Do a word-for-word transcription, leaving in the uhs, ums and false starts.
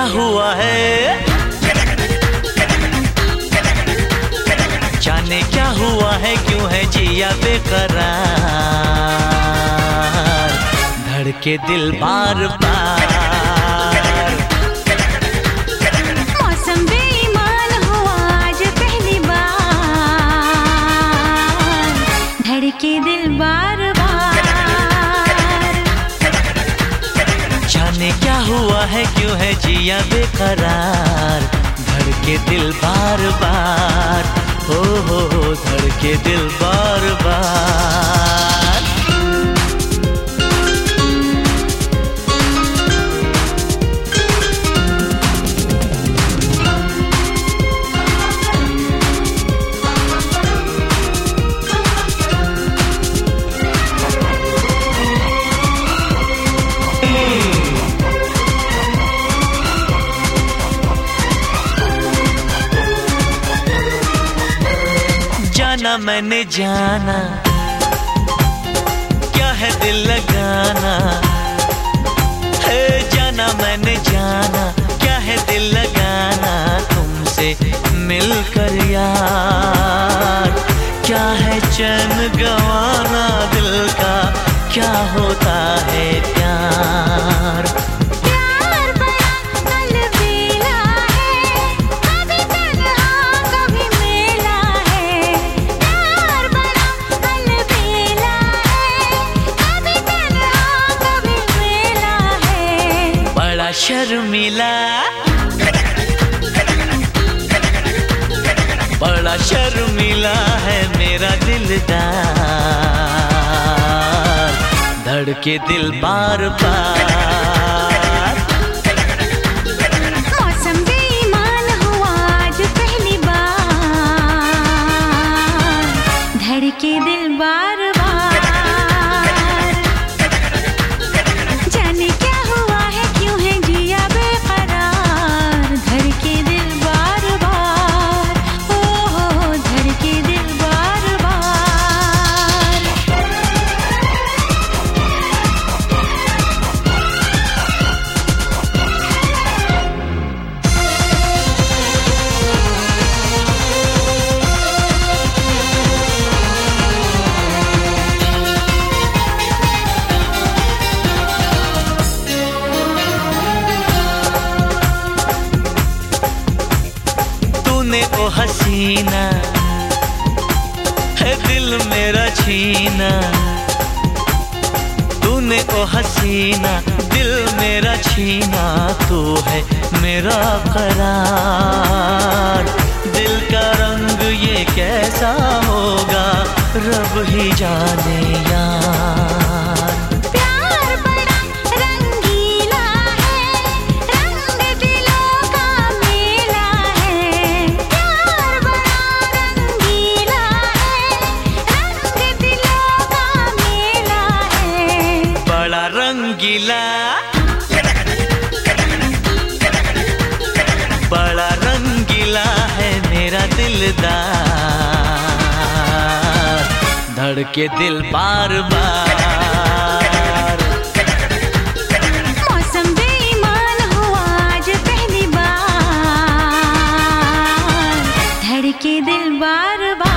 क्या हुआ है, जाने क्या हुआ है, क्यों है जिया बेकरार, धड़के दिल बार बार। मौसम बेईमान हुआ आज पहली बार, धड़के दिल बार बार। जाने क्या हुआ है, क्यों है जिया बेकरार, धड़के दिल बार बार। हो हो हो धड़के दिल बार बार। जाना मैंने जाना, क्या है दिल लगाना, है जाना मैंने जाना, क्या है दिल लगाना, तुमसे मिलकर यार, क्या है चैन गंवाना दिल का, क्या होता है प्यार। शर्मिला बड़ा शर्मिला है मेरा दिलदार, धड़के दिल बार बार। मौसम बेईमान हुआ आज पहली बार, धड़के दिल बार बार। जाने क्या हुआ है, क्यों है जिया बेकरार, धड़के दिल बार बार। ओ हो हो धड़के दिल बार बार। तूने ओ हसीना है दिल मेरा छीना, तूने ओ हसीना दिल मेरा छीना, तू है मेरा करार, दिल का रंग ये कैसा होगा रब ही जाने यार। रंगीला बड़ा रंगीला है मेरा दिलदार, धड़के दिल बार बार। मौसम बेईमान हुआ आज पहली बार, धड़के दिल बार बार।